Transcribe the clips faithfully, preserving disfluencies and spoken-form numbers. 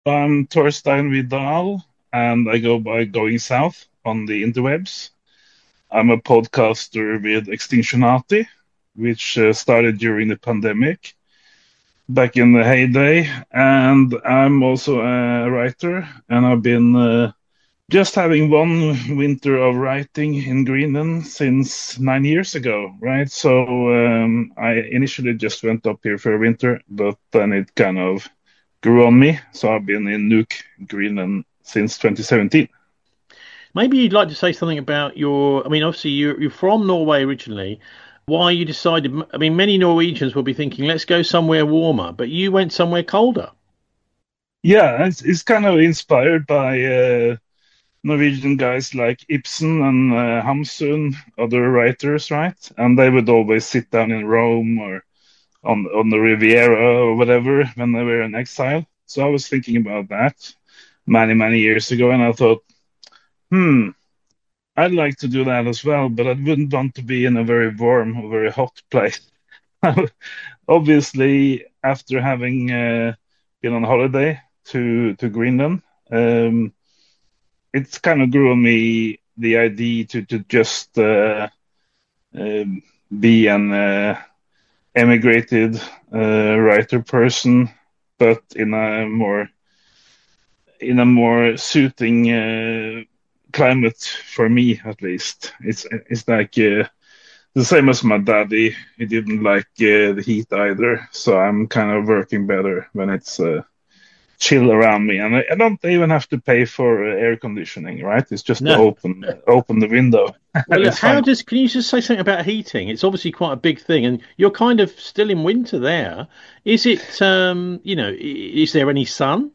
I'm Torstein Vidal, and I go by Going South on the interwebs. I'm a podcaster with Extinctionati, which uh, started during the pandemic back in the heyday. And I'm also a writer, and I've been uh, just having one winter of writing in Greenland since nine years ago, right? So um, I initially just went up here for a winter, but then it kind of grew on me. So I've been in Nuuk, Greenland since twenty seventeen. Maybe you'd like to say something about your. I mean, obviously you're you're from Norway originally. Why you decided? I mean, many Norwegians will be thinking, let's go somewhere warmer, but you went somewhere colder. Yeah, it's, it's kind of inspired by uh, Norwegian guys like Ibsen and uh, Hamsun, other writers, right? And they would always sit down in Rome or on on the Riviera or whatever when they were in exile. So I was thinking about that many, many years ago, and I thought, hmm, I'd like to do that as well, but I wouldn't want to be in a very warm or very hot place. Obviously, after having uh, been on holiday to to Greenland, um, it's kind of grew on me the idea to to just uh, um, be an uh, emigrated uh, writer person, but in a more in a more suiting uh, climate for me at least. It's it's like uh, the same as my daddy. He didn't like uh, the heat either, so I'm kind of working better when it's uh, chill around me, and I, I don't even have to pay for uh, air conditioning, right? It's just to No. open open the window, Well, and look, it's how fine. does? Can you just say something about heating? It's obviously quite a big thing, and you're kind of still in winter there. Is it? Um, you know, i- is there any sun?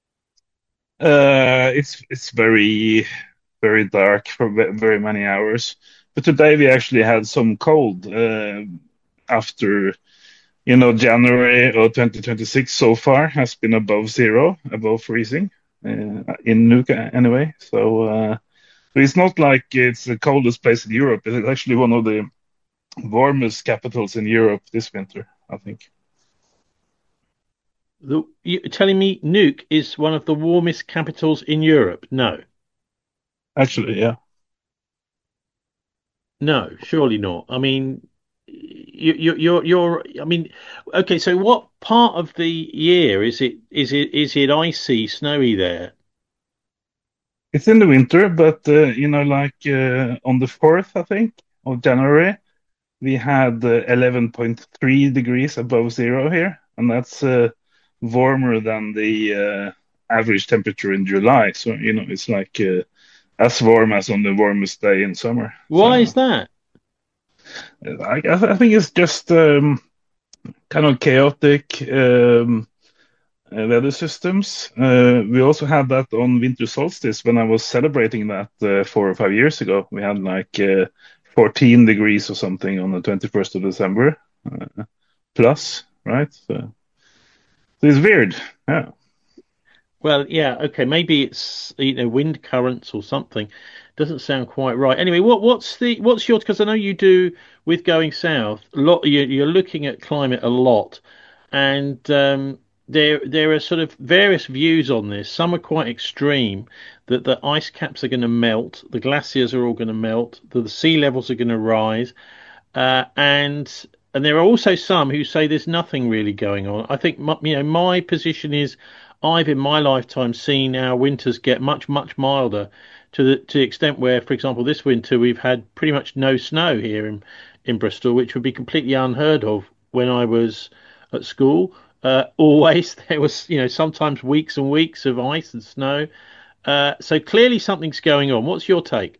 Uh, it's it's very very dark for ve- very many hours, but today we actually had some cold uh, after. You know, January of twenty twenty-six so far has been above zero, above freezing uh, in Nuuk anyway. So, uh, so it's not like it's the coldest place in Europe. It's actually one of the warmest capitals in Europe this winter, I think. The, you're telling me Nuuk is one of the warmest capitals in Europe? No, Actually, yeah. no, surely not. I mean, you, you, you're, you're. I mean, okay. So, what part of the year is it? Is it? Is it icy, snowy there? It's in the winter, but uh, you know, like uh, on the fourth, I think, of January, we had uh, eleven point three degrees above zero here, and that's uh, warmer than the uh, average temperature in July. So, you know, it's like uh, as warm as on the warmest day in summer. Why is So, that? uh, I, I think it's just um, kind of chaotic um, uh, weather systems. Uh, we also had that on winter solstice when I was celebrating that uh, four or five years ago. We had like uh, fourteen degrees or something on the twenty-first of December uh, plus, right? So, so it's weird. Yeah. Well, yeah, okay, maybe it's you know wind currents or something. Doesn't sound quite right. Anyway, what what's the what's your because I know you do with going south a lot. You, you're looking at climate a lot, and um, there there are sort of various views on this. Some are quite extreme that the ice caps are going to melt, the glaciers are all going to melt, the, the sea levels are going to rise, uh, and and there are also some who say there's nothing really going on. I think my, you know my position is I've in my lifetime seen our winters get much much milder to the to the extent where, for example, this winter we've had pretty much no snow here in in Bristol, which would be completely unheard of when I was at school. Uh, always there was you know sometimes weeks and weeks of ice and snow. Uh, so clearly something's going on. What's your take?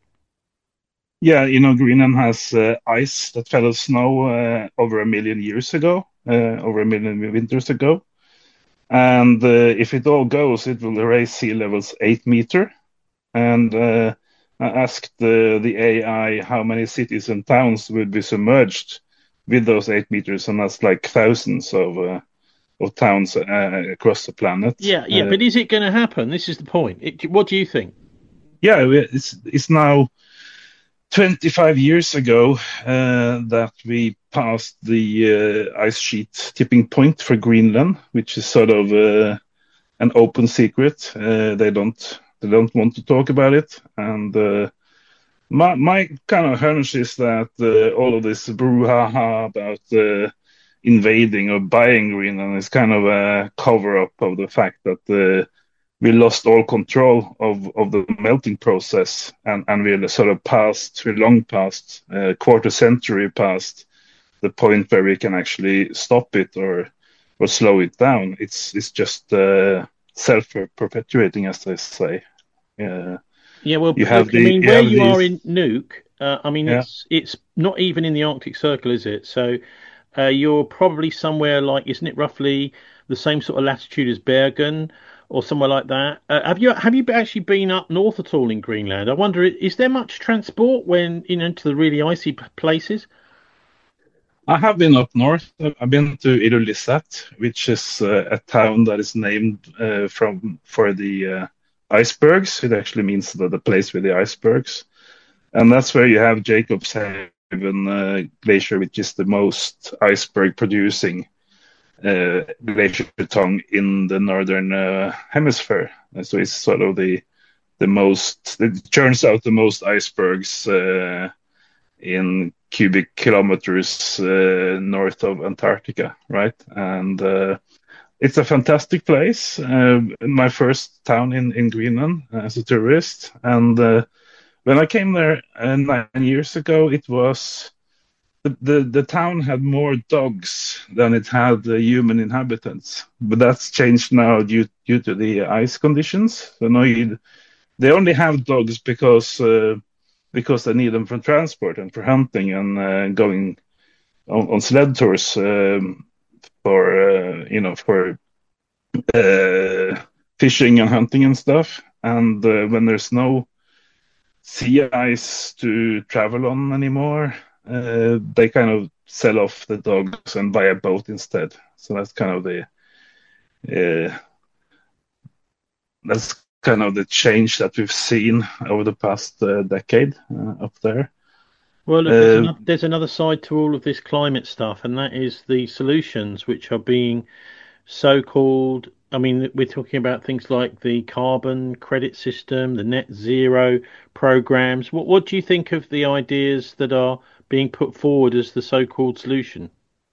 Yeah, you know, Greenland has uh, ice that fell as snow uh, over a million years ago, uh, over a million winters ago. And uh, if it all goes, it will raise sea levels eight meter. And uh, I asked the, the A I how many cities and towns would be submerged with those eight meters, and that's like thousands of uh, of towns uh, across the planet. Yeah, yeah, Uh, but is it going to happen? This is the point. It, what do you think? yeah, it's it's now twenty-five years ago uh, that we passed the uh, ice sheet tipping point for Greenland, which is sort of uh, an open secret. Uh, they don't they don't want to talk about it, and uh, my my kind of hunch is that uh, all of this brouhaha about uh, invading or buying Greenland is kind of a cover up of the fact that uh, we lost all control of, of the melting process, and, and we're sort of past, we're long past, a uh, quarter century past the point where we can actually stop it or or slow it down. It's it's just uh, self-perpetuating, as they say. Uh, Yeah, well, you have look, I the mean, you where have you are these, in Nuuk, uh, I mean, yeah. it's it's not even in the Arctic Circle, is it? So uh, you're probably somewhere like, isn't it roughly the same sort of latitude as Bergen or somewhere like that? Uh, have you have you actually been up north at all in Greenland? I wonder, is there much transport when, you know, to the really icy p- places? I have been up north. I've been to Ilulissat, which is uh, a town that is named uh, from for the uh, icebergs. It actually means the, the place with the icebergs. And that's where you have Jacobshaven uh, Glacier, which is the most iceberg producing uh, glacier tongue in the northern uh, hemisphere. And so it's sort of the the most, it churns out the most icebergs uh, in cubic kilometers uh, north of Antarctica, right? And uh, it's a fantastic place. Uh, my first town in, in Greenland as a tourist. And uh, when I came there uh, nine years ago, it was the, the, the town had more dogs than it had uh, human inhabitants. But that's changed now due due to the ice conditions. So now you, they only have dogs because uh, because they need them for transport and for hunting and uh, going on, on sled tours um, for uh, you know for uh, fishing and hunting and stuff. And uh, when there's no sea ice to travel on anymore, uh, they kind of sell off the dogs and buy a boat instead. So that's kind of the uh, that's kind of the change that we've seen over the past uh, decade uh, up there. Well, look, there's Uh, another there's another side to all of this climate stuff, and that is the solutions which are being so-called. I mean, we're talking about things like the carbon credit system, the net zero programs. What what do you think of the ideas that are being put forward as the so-called solution?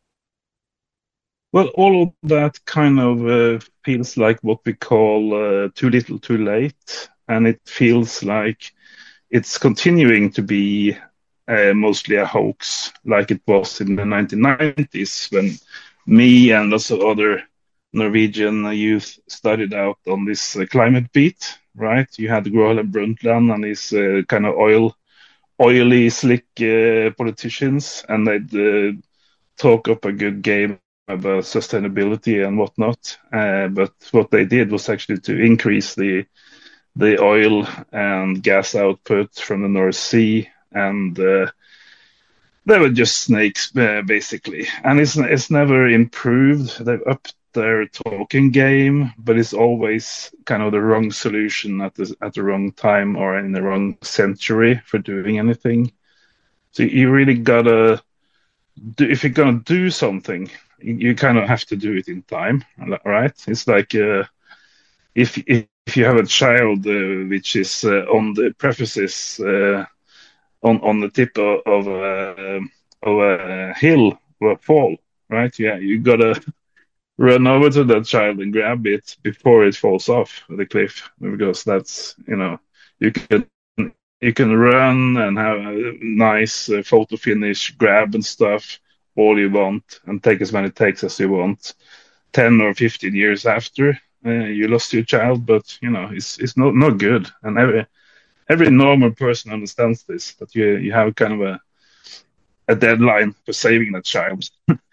well, all of that kind of uh, feels like what we call uh, too little, too late, and it feels like it's continuing to be uh, mostly a hoax, like it was in the nineteen nineties when me and lots of other Norwegian youth started out on this uh, climate beat. Right, you had Gro Harlem Brundtland and his uh, kind of oil, oily, slick uh, politicians, and they'd uh, talk up a good game about sustainability and whatnot. Uh, but what they did was actually to increase the the oil and gas output from the North Sea, and uh, they were just snakes uh, basically. And it's it's never improved. They've upped their talking game, but it's always kind of the wrong solution at the at the wrong time or in the wrong century for doing anything. So you really gotta do, if you're gonna do something, you, you kind of have to do it in time, right? It's like uh, if if you have a child uh, which is uh, on the premises uh, on on the tip of of, uh, of a hill or a fall, right? Yeah, you gotta run over to that child and grab it before it falls off the cliff, because that's, you know, you can you can run and have a nice uh, photo finish, grab and stuff all you want, and take as many takes as you want. Ten or fifteen years after uh, you lost your child, but you know it's it's not not good. And every every normal person understands this, that you you have kind of a a deadline for saving that child.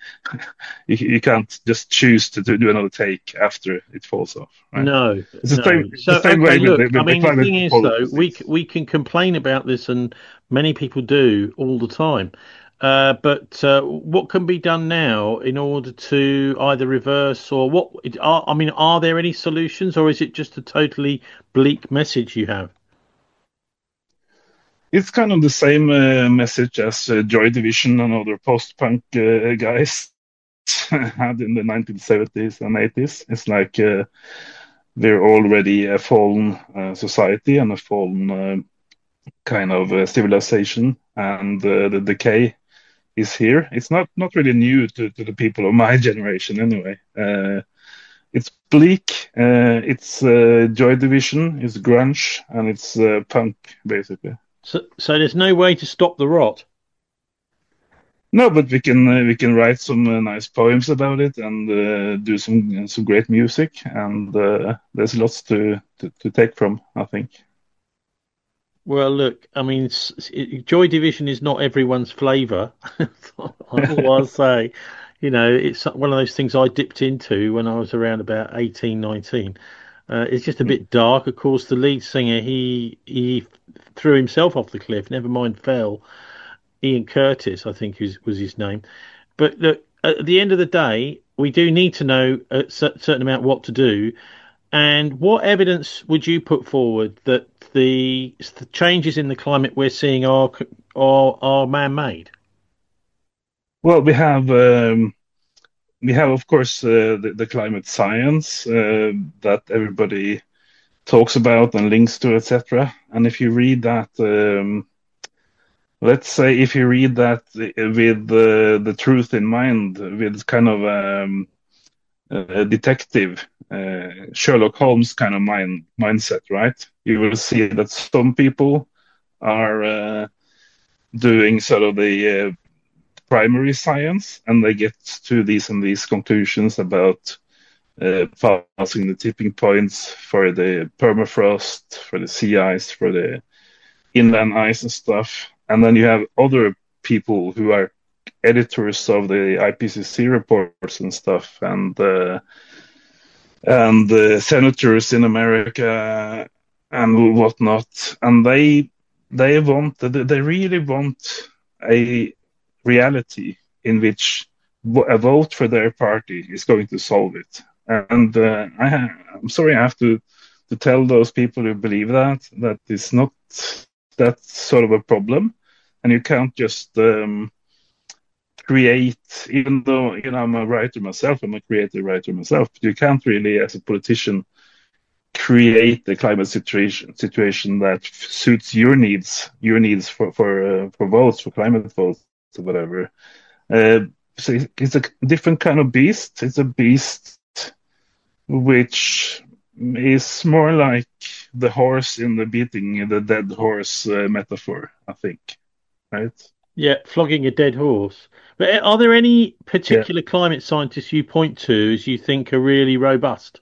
you, you can't just choose to do, do another take after it falls off, right? No, It's the no. same, it's the So, same okay, way with, look, the- I with the mean, the climate thing is, though, we c- policies. we can complain about this, and many people do all the time. Uh, but uh, what can be done now in order to either reverse or what? It- Are, I mean, are there any solutions, or is it just a totally bleak message you have? It's kind of the same uh, message as uh, Joy Division and other post-punk uh, guys had in the nineteen seventies and eighties. It's like uh, we're already a fallen uh, society and a fallen uh, kind of uh, civilization, and uh, the decay is here. It's not not really new to, to the people of my generation anyway. Uh, it's bleak. Uh, it's uh, Joy Division. It's grunge, and it's uh, punk basically. So, so there's no way to stop the rot. No, but we can uh, we can write some uh, nice poems about it and uh, do some some great music, and uh, there's lots to, to to take from, I think. Well, look, I mean, s- it, Joy Division is not everyone's flavour. All I'll say, you know, it's one of those things I dipped into when I was around about eighteen, nineteen. Uh, it's just a bit dark. Of course, the lead singer, he he threw himself off the cliff, never mind fell. Ian Curtis, I think was, was his name. But look, at the end of the day, we do need to know a cer- certain amount what to do. And what evidence would you put forward that the, the changes in the climate we're seeing are are, are man-made? Well, we have um, we have of course uh, the, the climate science uh, that everybody talks about and links to, et cetera. And if you read that, um, let's say if you read that with uh, the truth in mind, with kind of um, a detective uh, Sherlock Holmes kind of mind mindset, right? You will see that some people are uh, doing sort of the uh, primary science, and they get to these and these conclusions about uh, passing the tipping points for the permafrost, for the sea ice, for the inland ice and stuff. And then you have other people who are editors of the I P C C reports and stuff, and uh, and the senators in America and whatnot, and they they want they really want a reality in which a vote for their party is going to solve it. And uh, I ha- I'm sorry I have to to tell those people who believe that that it's not that sort of a problem, and you can't just um, create, even though you know I'm a writer myself, I'm a creative writer myself, but you can't really, as a politician, create the climate situation situation that suits your needs, your needs for for uh, for votes, for climate votes or whatever. Uh, so it's a different kind of beast. It's a beast which is more like the horse in the beating the dead horse uh, metaphor, I think, right? Yeah, flogging a dead horse. But are there any Yeah. particular climate scientists you point to as you think are really robust?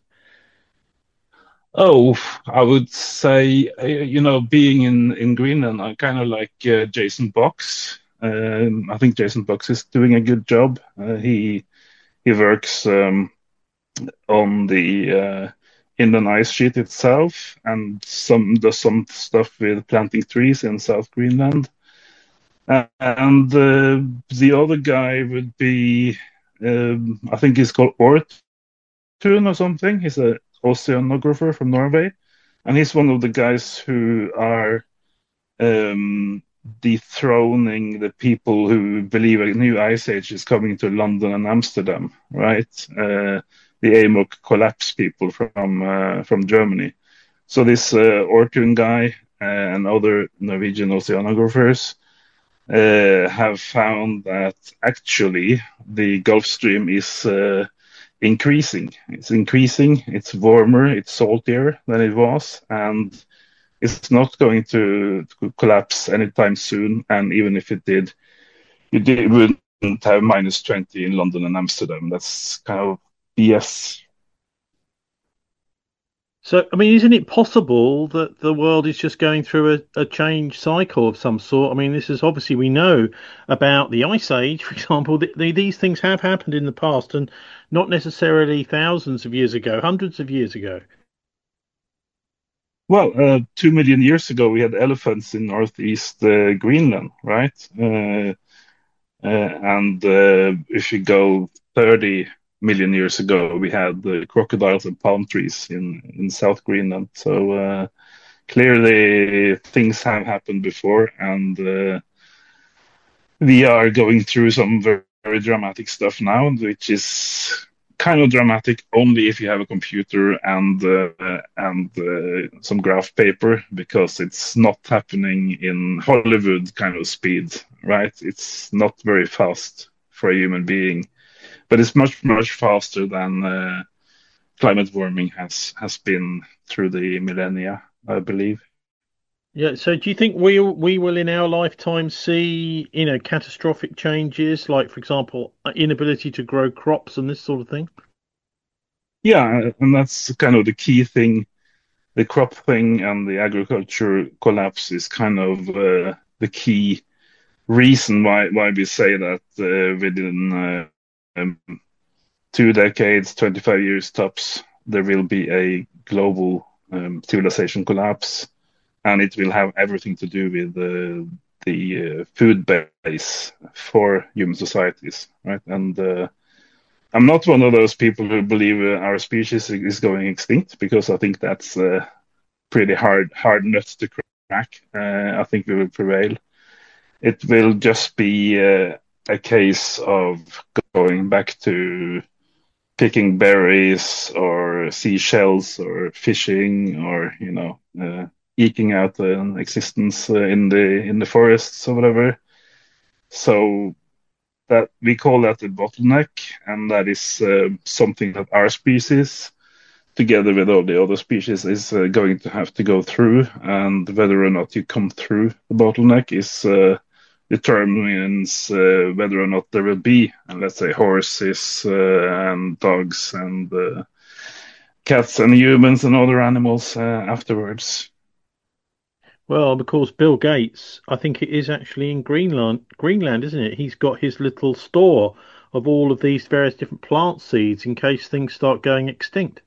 Oh, I would say, uh, you know, being in, in Greenland, I kind of like uh, Jason Box. Um, I think Jason Box is doing a good job. Uh, he he works um, on the uh, inland ice sheet itself, and some does some stuff with planting trees in South Greenland. Uh, and uh, the other guy would be, um, I think he's called Ortun or something. He's an oceanographer from Norway, and he's one of the guys who are um, dethroning the people who believe a new ice age is coming to London and Amsterdam, right? Uh, the A M O C collapse people from uh, from Germany. So this uh, Ortun guy and other Norwegian oceanographers uh, have found that actually the Gulf Stream is uh, increasing. It's increasing. It's warmer. It's saltier than it was, and it's not going to, to collapse anytime soon. And even if it did, you did, wouldn't have minus twenty in London and Amsterdam. That's kind of B S. So, I mean, isn't it possible that the world is just going through a, a change cycle of some sort? I mean, this is obviously we know about the Ice Age, for example. Th th these things have happened in the past and not necessarily thousands of years ago, hundreds of years ago. Well, uh, two million years ago, we had elephants in northeast uh, Greenland, right? Uh, uh, and uh, if you go thirty million years ago, we had uh, crocodiles and palm trees in, in South Greenland. So uh, clearly, things have happened before, and uh, we are going through some very, very dramatic stuff now, which is kind of dramatic only if you have a computer and uh, and uh, some graph paper, because it's not happening in Hollywood kind of speed, right? It's not very fast for a human being, but it's much much faster than uh, climate warming has has been through the millennia, I believe. Yeah. So do you think we we will in our lifetime see, you know, catastrophic changes, like for example, inability to grow crops and this sort of thing? Yeah, and that's kind of the key thing. The crop thing and the agriculture collapse is kind of uh, the key reason why why we say that uh, within uh, um, two decades, twenty-five years tops, there will be a global um, civilization collapse, and it will have everything to do with uh, the uh, food base for human societies, right? And uh, I'm not one of those people who believe uh, our species is going extinct, because I think that's a pretty hard hard nut to crack. Uh, I think we will prevail. It will just be uh, a case of going back to picking berries or seashells or fishing, or you know uh, eking out an existence uh, in the in the forests or whatever. So that we call that a bottleneck, and that is uh, something that our species, together with all the other species, is uh, going to have to go through. And whether or not you come through the bottleneck is uh, determines uh, whether or not there will be, uh, let's say, horses uh, and dogs and uh, cats and humans and other animals uh, afterwards. Well, because Bill Gates, I think it is actually in Greenland, Greenland, isn't it? He's got his little store of all of these various different plant seeds in case things start going extinct.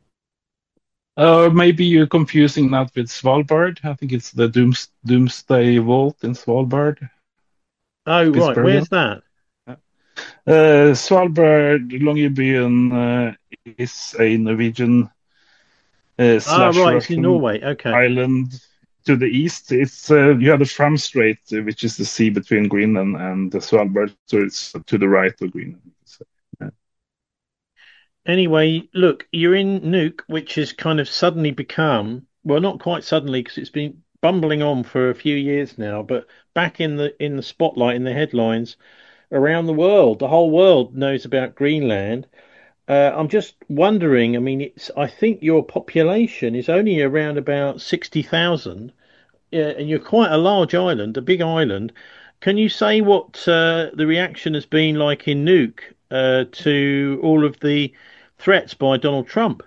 Or maybe you're confusing that with Svalbard. I think it's the Dooms Doomsday Vault in Svalbard, Oh, right. Spitsbergen. Where's that? Uh, Svalbard, Longyearbyen uh, is a Norwegian uh, Ah, slash right. It's in Russian Norway. Okay. island to the east. It's uh, you have the Fram Strait, uh, which is the sea between Greenland and the Svalbard, so it's to the right of Greenland. So, yeah. Anyway, look, you're in Nuuk, which has kind of suddenly become, well, not quite suddenly because it's been bumbling on for a few years now, but back in the in the spotlight, in the headlines around the world. The whole world knows about Greenland. Uh, I'm just wondering, I mean, it's I think your population is only around about sixty thousand, yeah, and you're quite a large island, a big island. Can you say what uh, the reaction has been like in Nuuk uh, to all of the threats by Donald Trump?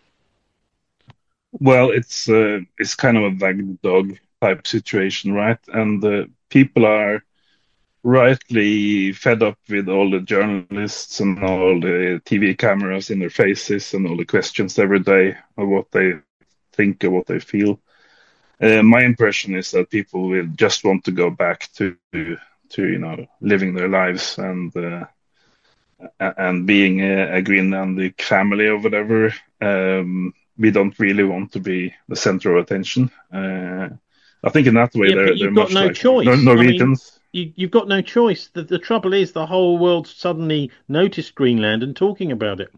Well, it's uh, it's kind of a wag dog type situation, right? And uh, people are rightly fed up with all the journalists and all the T V cameras in their faces and all the questions every day of what they think or what they feel. Uh, my impression is that people will just want to go back to to you know living their lives and uh, and being a, a Greenlandic family or whatever. Um, we don't really want to be the center of attention. Uh, I think in that way Yeah, but they're they're you've got much no like Nor- choice. I mean, Norwegians. you, you've got no choice. The, the trouble is, the whole world suddenly noticed Greenland and talking about it.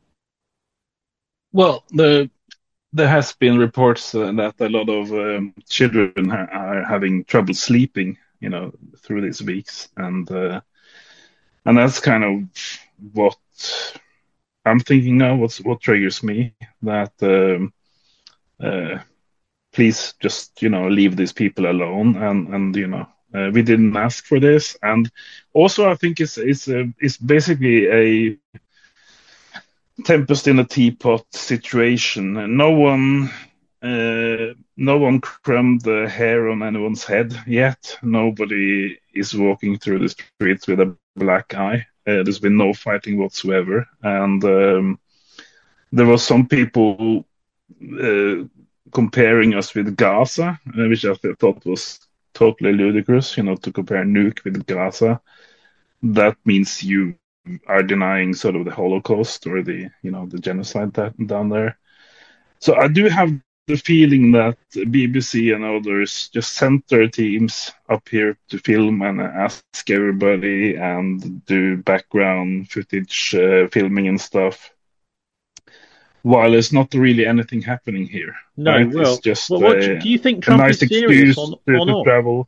Well, the there has been reports uh, that a lot of um, children ha- are having trouble sleeping, you know, through these weeks, and uh, and that's kind of what I'm thinking now. What's what triggers me that um, uh, please just you know leave these people alone, and and you know uh, we didn't ask for this, and also I think it's it's uh, it's basically a tempest in a teapot situation. No one, uh, no one crumbed the hair on anyone's head yet. Nobody is walking through the streets with a black eye. Uh, there's been no fighting whatsoever, and um, there was some people uh, comparing us with Gaza, uh, which I th- thought was totally ludicrous. You know, to compare Nuke with Gaza, that means you are denying sort of the Holocaust or the you know the genocide that, down there. So I do have the feeling that B B C and others just sent their teams up here to film and ask everybody and do background footage, uh, filming and stuff, while there's not really anything happening here, No, right? It's well, just well, what do, a, do you think a Trump nice is serious excuse on to, or to not? travel.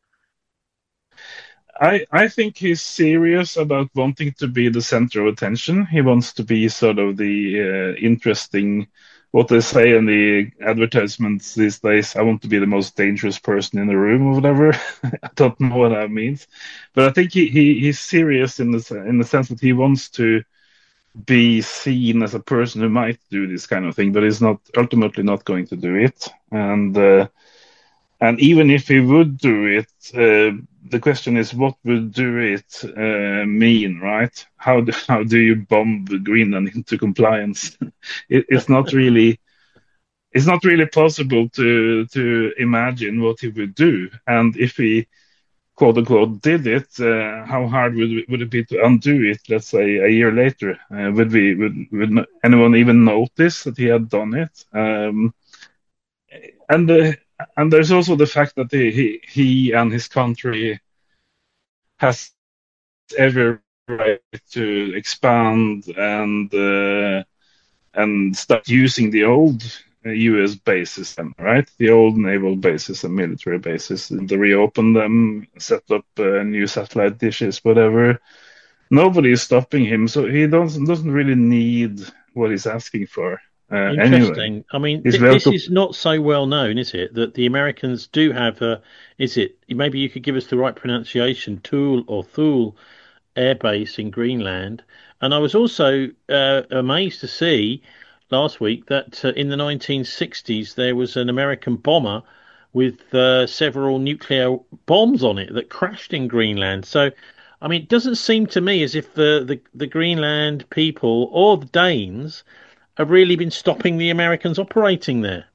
I, I think he's serious about wanting to be the center of attention. He wants to be sort of the uh, interesting, what they say in the advertisements these days. I want to be the most dangerous person in the room or whatever. I don't know what that means, but I think he, he he's serious in the se- in the sense that he wants to be seen as a person who might do this kind of thing, but he's not ultimately not going to do it. And uh, and even if he would do it, uh, the question is, what would do it uh, mean, right? How do, how do you bomb Greenland into compliance? it, it's not really it's not really possible to to imagine what he would do. And if he quote unquote did it, uh, how hard would it, would it be to undo it? Let's say a year later, uh, would we would would no- anyone even notice that he had done it? Um, and the and there's also the fact that he he, he and his country has every right to expand and uh, and start using the old uh, U S bases, then, right? The old naval bases and military bases, and to reopen them, set up uh, new satellite dishes, whatever. Nobody is stopping him, so he doesn't doesn't really need what he's asking for uh, anyway. Interesting. I mean, He's th this welcome. is not so well known, is it? That the Americans do have a, is it? Maybe you could give us the right pronunciation, Tool or Thule Air Base in Greenland. And I was also uh, amazed to see last week that uh, in the nineteen sixties there was an American bomber with uh, several nuclear bombs on it that crashed in Greenland. So, I mean, it doesn't seem to me as if the, the, the Greenland people or the Danes have really been stopping the Americans operating there.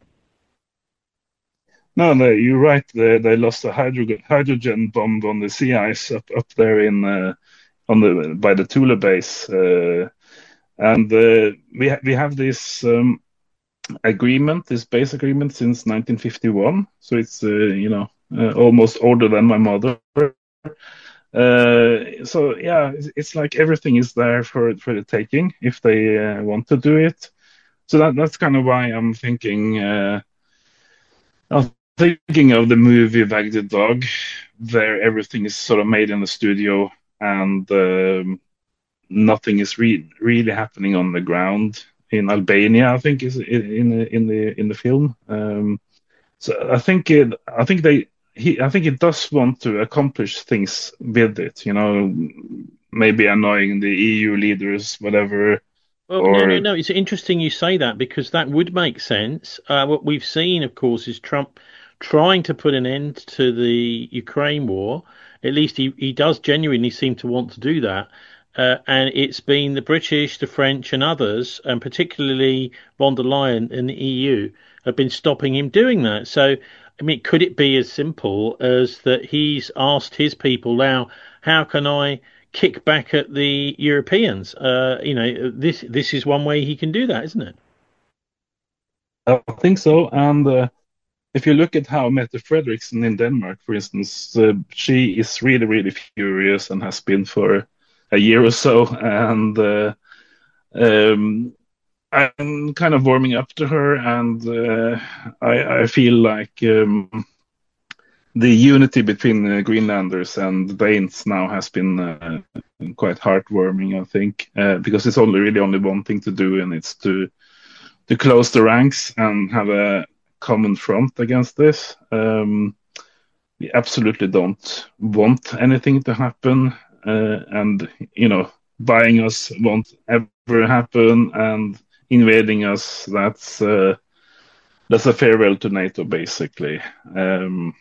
No, no, you're right. They they lost a hydrogen hydrogen bomb on the sea ice up up there in uh, on the by the Thule base, uh, and uh, we ha we have this um, agreement, this base agreement since nineteen fifty-one. So it's uh, you know uh, almost older than my mother. Uh, so yeah, it's, it's like everything is there for for the taking if they uh, want to do it. So that that's kind of why I'm thinking. Uh, I'm thinking of the movie Wag the Dog, where everything is sort of made in the studio and um, nothing is re really happening on the ground in Albania. I think is in in the in the in the film. Um, so I think it. I think they. He. I think it does want to accomplish things with it. You know, maybe annoying the E U leaders, whatever. Well, no, no, Or no. It's interesting you say that because that would make sense. Uh, what we've seen, of course, is Trump trying to put an end to the Ukraine war. At least he, he does genuinely seem to want to do that. Uh, and it's been the British, the French, and others, and particularly von der Leyen in the E U, have been stopping him doing that. So, I mean, could it be as simple as that he's asked his people now, how can I kick back at the Europeans? Uh, you know, this this is one way he can do that, isn't it? I think so. And uh, if you look at how Mette Frederiksen in Denmark, for instance, uh, she is really, really furious and has been for a year or so. And uh, um, I'm kind of warming up to her, and uh, I, I feel like um, the unity between uh, Greenlanders and Danes now has been uh, quite heartwarming, I think, uh, because it's only really only one thing to do, and it's to to close the ranks and have a common front against this. Um, we absolutely don't want anything to happen, uh, and you know, buying us won't ever happen, and invading us, that's uh, that's a farewell to NATO, basically. Um,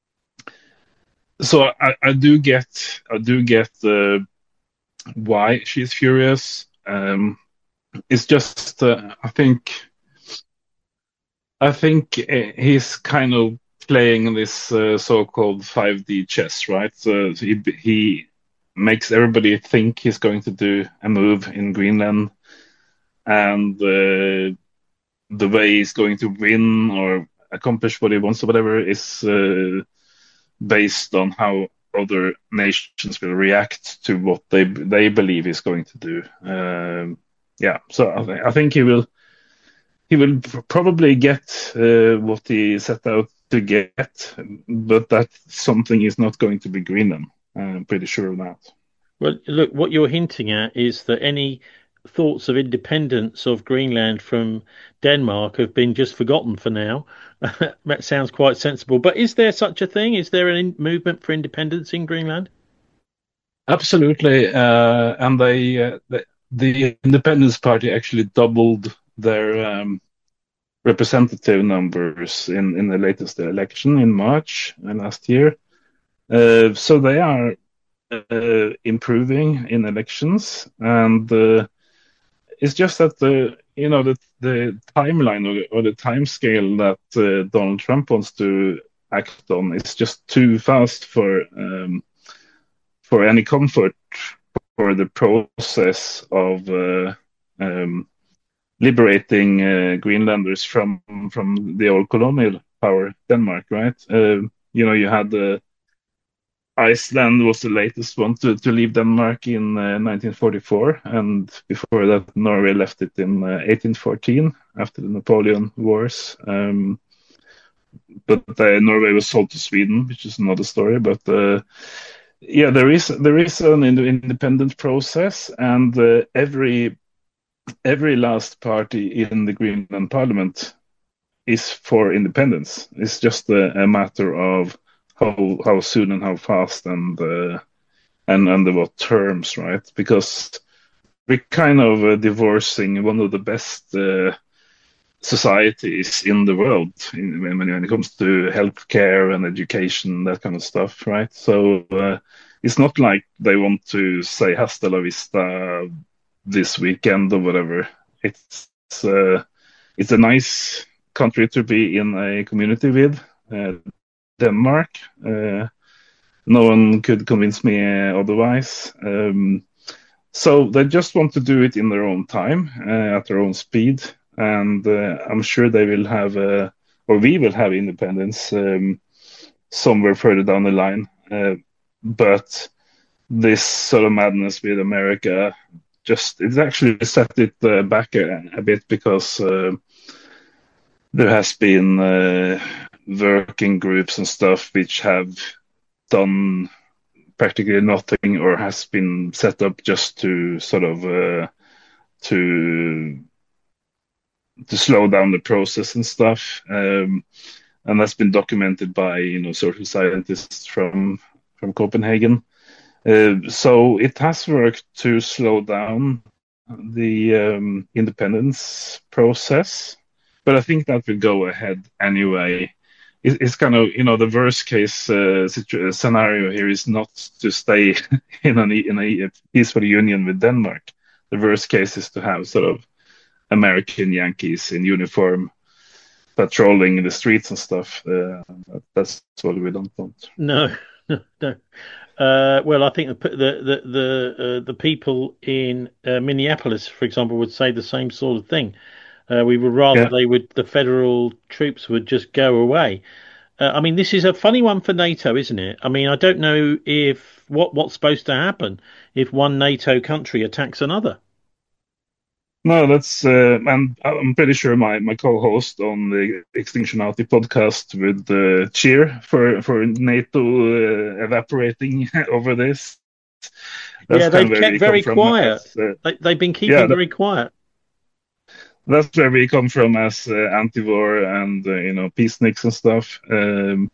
so I, I do get I do get uh, why she's furious. Um, it's just uh, I think I think uh, he's kind of playing this uh, so-called five D chess, right? So he he makes everybody think he's going to do a move in Greenland, and uh, the way he's going to win or accomplish what he wants or whatever is uh, based on how other nations will react to what they they believe he's going to do. Um, yeah, so I, th- I think he will he will probably get uh, what he set out to get, but that something is not going to be Greenland. I'm pretty sure of that. Well, look, what you're hinting at is that any thoughts of independence of Greenland from Denmark have been just forgotten for now. That sounds quite sensible. But is there such a thing? Is there an in movement for independence in Greenland? Absolutely, uh, and they, uh, the, the Independence Party actually doubled their um, representative numbers in, in the latest election in March uh, last year. Uh, so they are uh, improving in elections, and uh, it's just that the you know the the timeline or, or the time scale that uh, Donald Trump wants to act on is just too fast for um, for any comfort for the process of uh, um, liberating uh, Greenlanders from from the old colonial power, Denmark, right? Uh, you know, you had uh, Iceland was the latest one to, to leave Denmark in uh, nineteen forty-four, and before that, Norway left it in uh, eighteen fourteen after the Napoleon Wars. Um, but uh, Norway was sold to Sweden, which is another story. But uh, yeah, there is there is an independent process, and uh, every every last party in the Greenland Parliament is for independence. It's just a, a matter of how how soon and how fast and uh, and under what terms, right? Because we're kind of uh, divorcing one of the best uh, societies in the world in, when, when it comes to healthcare and education, that kind of stuff, right? So uh, it's not like they want to say hasta la vista this weekend or whatever. It's uh, it's a nice country to be in a community with. Uh, Denmark. Uh, no one could convince me uh, otherwise. Um, so they just want to do it in their own time, uh, at their own speed, and uh, I'm sure they will have, uh, or we will have independence um, somewhere further down the line. Uh, but this sort of madness with America just it's actually set it uh, back a, a bit because uh, there has been uh, working groups and stuff which have done practically nothing or has been set up just to sort of uh, to to slow down the process and stuff. Um, and that's been documented by you know social scientists from from Copenhagen. Uh, so it has worked to slow down the um, independence process, but I think that will go ahead anyway. It, it's kind of you know the worst case uh, situ- scenario here is not to stay in a in a peaceful union with Denmark. The worst case is to have sort of American Yankees in uniform patrolling the streets and stuff. Uh, that's what we don't want. No, no, no. Uh, well, I think the the the the, uh, the people in uh, Minneapolis, for example, would say the same sort of thing. Uh, we would rather Yeah. they would the federal troops would just go away. Uh, I mean, this is a funny one for NATO, isn't it? I mean, I don't know if what what's supposed to happen if one NATO country attacks another. No, that's uh, and I'm pretty sure my, my co-host on the Extinctionality podcast would uh, cheer for for NATO uh, evaporating over this. That's Yeah, kind they've of where kept we come very from quiet. as uh, They, they've been yeah, keeping that, very quiet. that's where we come from as uh, anti-war and uh, you know peaceniks and stuff. Um,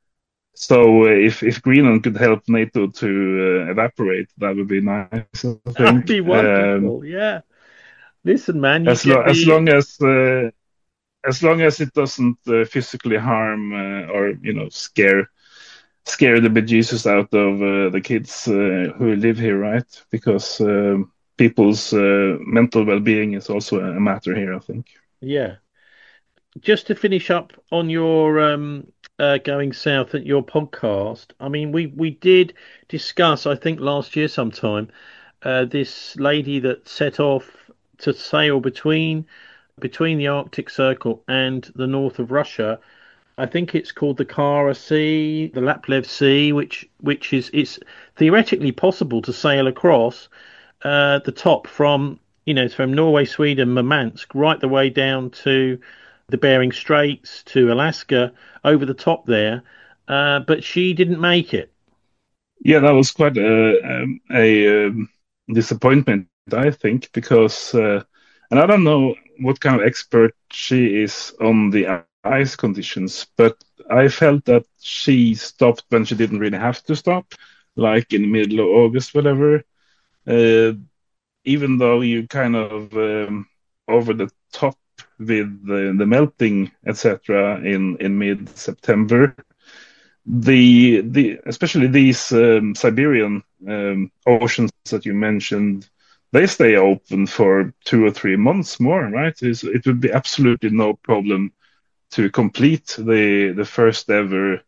so uh, if if Greenland could help NATO to uh, evaporate, that would be nice, I That'd think. be Um, wonderful. Yeah. Listen, man, you as lo get as me. long as uh, as long as it doesn't uh, physically harm uh, or you know scare scare the bejesus out of uh, the kids uh, who live here, right? Because um people's uh, mental well-being is also a matter here, I think. Yeah. Just to finish up on your um uh, going south at your podcast. I mean, we we did discuss, I think last year sometime, uh, this lady that set off to sail between between the Arctic Circle and the north of Russia. I think it's called the Kara Sea, the Laptev Sea, which which is it's theoretically possible to sail across uh, the top from you know from Norway, Sweden, Murmansk, right the way down to the Bering Straits to Alaska over the top there. Uh, but she didn't make it. Yeah, that was quite a um, a um, disappointment, I think, because uh, and I don't know what kind of expert she is on the ice conditions, but I felt that she stopped when she didn't really have to stop, like in the middle of August, whatever. Uh, Even though you kind of um, over the top with the, the melting, et cetera, in in mid September, the the especially these um, Siberian um, oceans that you mentioned, they stay open for two or three months more, right? It's, it would be absolutely no problem to complete the the first ever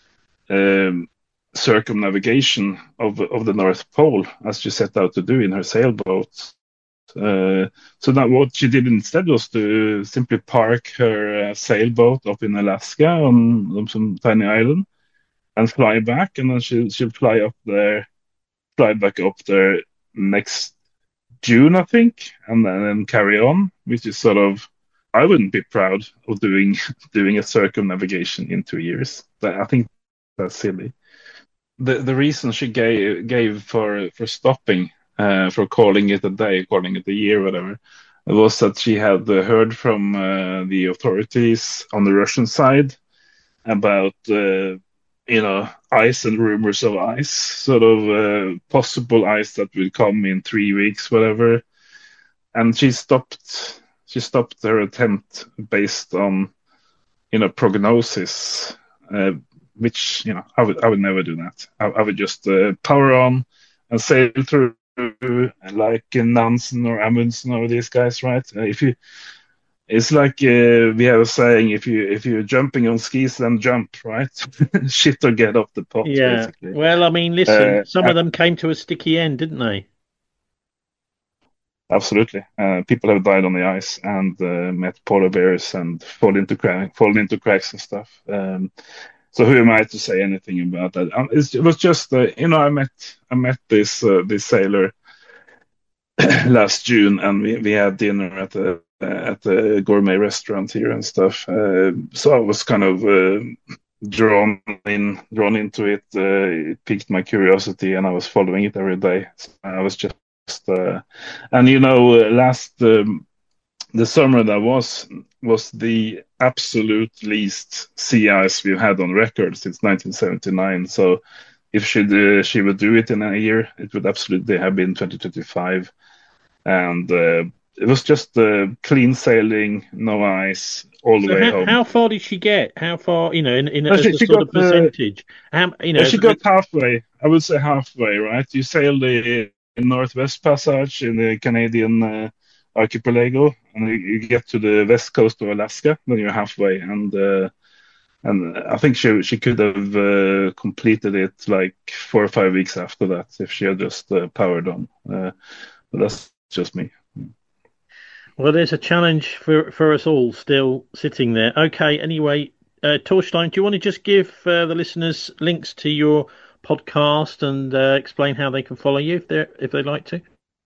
um, circumnavigation of of the North Pole, as she set out to do in her sailboat. Uh, so now what she did instead was to simply park her uh, sailboat up in Alaska on, on some tiny island and fly back, and then she'll she'll fly up there, fly back up there next June, I think, and then, then carry on, which is sort of I wouldn't be proud of doing doing a circumnavigation in two years. But I think that's silly. The the reason she gave gave for for stopping, uh, for calling it a day, calling it a year, whatever, was that she had uh, heard from uh, the authorities on the Russian side about uh, you know ice and rumors of ice, sort of uh, possible ice that will come in three weeks, whatever. And she stopped she stopped her attempt based on you know prognosis, uh, which you know I would I would never do that. I, I would just uh, power on and sail through like Nansen or Amundsen or these guys, right? Uh, if you It's like uh, we have a saying: if you if you're jumping on skis, then jump, right? Shit or get off the pot, Yeah. basically. Well, I mean, listen, Uh, some of them came to a sticky end, didn't they? Absolutely. Uh, people have died on the ice and uh, met polar bears and fall into crack, fallen into cracks and stuff. Um, so who am I to say anything about that? Um, it's, it was just, uh, you know, I met I met this uh, this sailor last June, and we, we had dinner at a at a gourmet restaurant here and stuff. Uh, so I was kind of uh, drawn in drawn into it. Uh, it piqued my curiosity, and I was following it every day. So I was just uh, and you know, uh, last um, the summer that was was the absolute least sea ice we've had on record since nineteen seventy-nine. So if she uh, she would do it in a year, it would absolutely have been twenty twenty-five, and uh, it was just uh, clean sailing, no ice, all the So way how home. how far did she get? How far, you know, in, in No, as she, a she sort got of uh, percentage? How, you know, yeah, as, she got halfway. I would say halfway, right? You sail the Northwest Passage in the Canadian uh, archipelago, and you, you get to the west coast of Alaska, then you're halfway. And uh, and I think she she could have uh, completed it like four or five weeks after that if she had just uh, powered on. Uh, but that's just me. well, there's a challenge for for us all still sitting there. Okay, anyway, uh, Torstein, do you want to just give uh, the listeners links to your podcast and uh, explain how they can follow you if they are if they'd like to?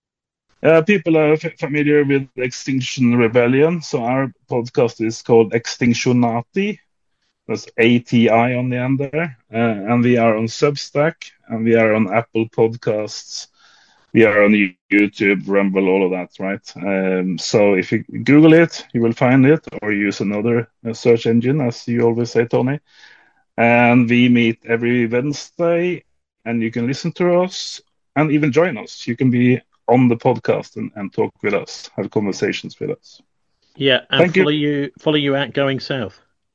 Uh, people are f- familiar with Extinction Rebellion, so our podcast is called Extinctionati. That's A T I on the end there. Uh, and we are on Substack, and we are on Apple Podcasts. We are on YouTube, Rumble, all of that, right? Um, so if you Google it, you will find it, or use another uh, search engine, as you always say, Tony. And we meet every Wednesday, and you can listen to us and even join us. You can be on the podcast and, and talk with us, have conversations with us. Yeah, and Thank you. follow you follow you out going south.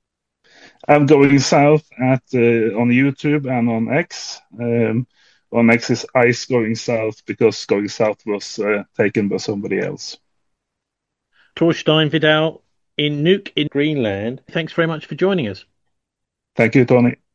I'm going south at uh, on YouTube and on X. Um, on X is Ice Going South because Going South was uh, taken by somebody else. Torstein Vidal in Nuuk in Greenland. Thanks very much for joining us. Thank you, Tony.